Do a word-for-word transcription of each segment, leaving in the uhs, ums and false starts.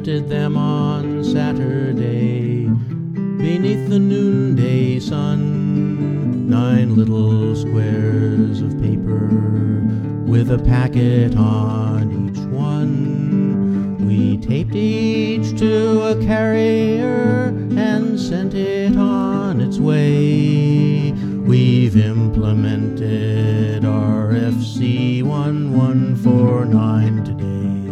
planted them on Saturday beneath the noonday sun. Nine little squares of paper with a packet on each one. We taped each to a carrier and sent it on its way. We've implemented R F C one one four nine today.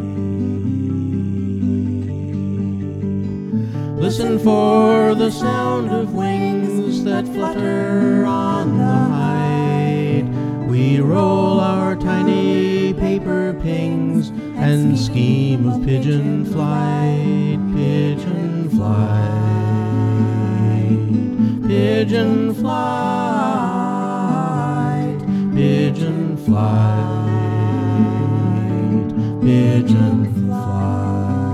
Listen for the sound of wings that flutter on the height. We roll our tiny paper pings and scheme of pigeon flight, pigeon flight, pigeon flight, pigeon flight, pigeon flight.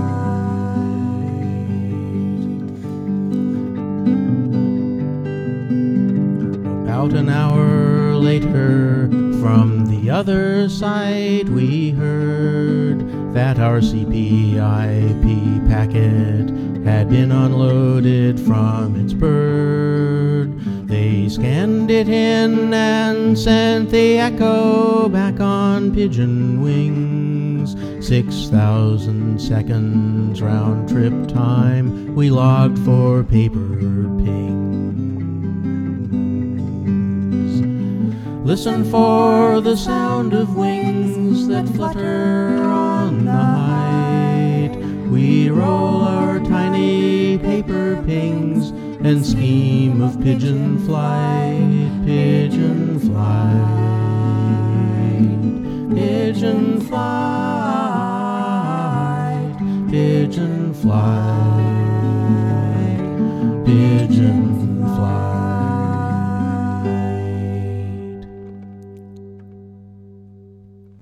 About an hour later, from the other side, we heard that our C P I P packet had been unloaded from its bird. They scanned it in and sent the echo back on pigeon wings. Six thousand seconds round trip time we logged for paper pings. Listen for the sound of wings that flutter on the height. We roll our tiny paper pings and scheme of pigeon flight, pigeon flight, pigeon flight, pigeon flight, pigeon flight.